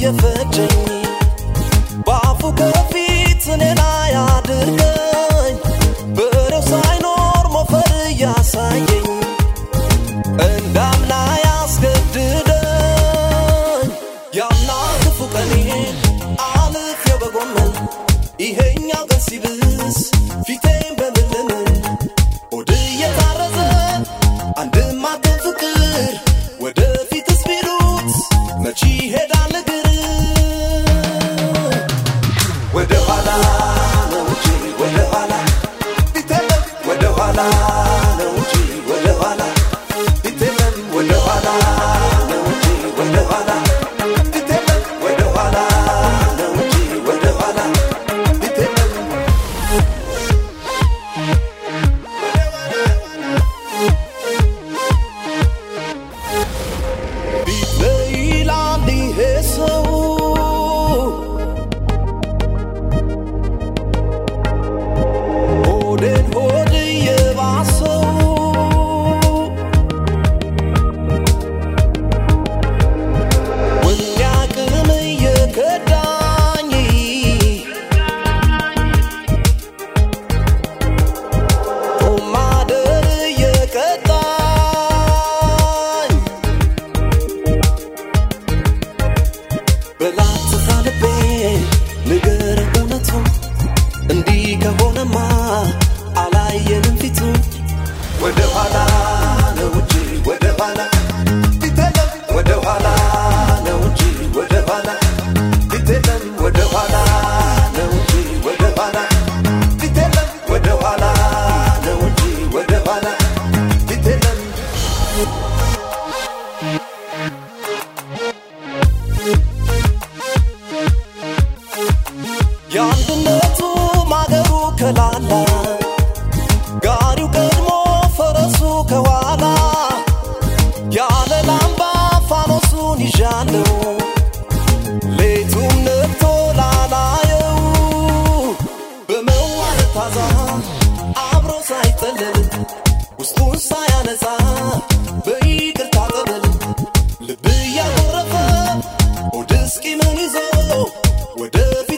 የፈጀኝ ባፉ ከፊት እኔን አያድርገኝ በሬው ሳይኖር ሞፈር ያሳየኝ እንዳምና ያስገድደኝ ያምና ክፉ ቀኔን አልፌው በጎመን ይሄኛው ቀን ሲብስ ፊቴን በምልምን ሆድ እየታረዘ አንድም አጥም ፍቅር ወደፊትስ ቢሉት መቼ ይሄዳል እግር ወደ ኋላ ነው እንጂ ወደ ኋላ ቢተለም ወደ ኋላ ነው እንጂ ወደ ኋላ ቢተለም ወደ ኋላ ነው እንጂ ወደ ኋላ ቢተለም ወደ ኋላ ነው እንጂ ወደ ኋላ ቢተለም ቢተይላል ይሄ ሰው ሆዴን ሆድ የባሰው ወኔ አቅም እየከዳኝ ማደር እየቀጣኝ በላትታ ልቤ ንገረኝ በእውነቱ እንዲህ ከሆነማ አላየንም ፊቱ ወደ ኋላ ነው እንጂ ወደ ኋላ ቢተለም ወደ ኋላ ነው እንጂ ወደ ኋላ ቢተለም ወደ ኋላ ነው እንጂ ወደ ኋላ ቢተለም ወደ ኋላ ነው እንጂ ወደ ኋላ ቢተለም ያንድነቱ ማገሩ ከላላ ጋሪው ቀድሞ ፈረሱ ከኋላ ያለ ላምባ ፋኖሱን ይዣለው ሌቱም ነግቶ ላላየው በመዋለት ታዛ አብሮ ሳይጠለል ውስጡን ሳያነጻ በይቅርታ ጠበል ልብ እያጎረፈ ሆድ እስኪ ምን ይዞ ወደፊት